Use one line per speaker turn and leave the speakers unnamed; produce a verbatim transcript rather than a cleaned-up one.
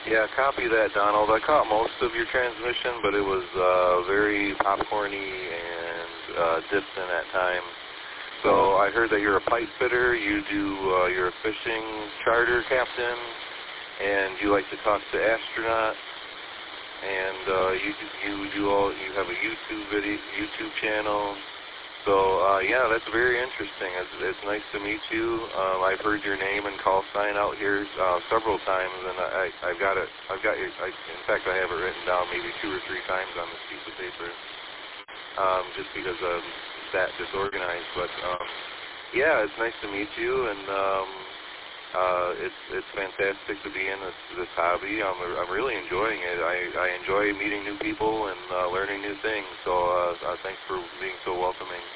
Yeah, copy that, Donald. I caught most of your transmission, but it was uh, very popcorny and uh, distant at times. So I heard that you're a pipe fitter. You do. Uh, you're a fishing charter captain, and you like to talk to astronauts. And uh, you you do all. You have a YouTube video, YouTube channel. So, uh, yeah, that's very interesting. It's, it's nice to meet you. Um, I've heard your name and call sign out here uh, several times, and I, I've got it. I've got your. I, in fact, I have it written down maybe two or three times on this piece of paper, um, just because I'm that disorganized. But um, yeah, it's nice to meet you, and um, uh, it's it's fantastic to be in this this hobby. I'm I'm really enjoying it. I I enjoy meeting new people and uh, learning new things. So uh, uh, thanks for being so welcoming.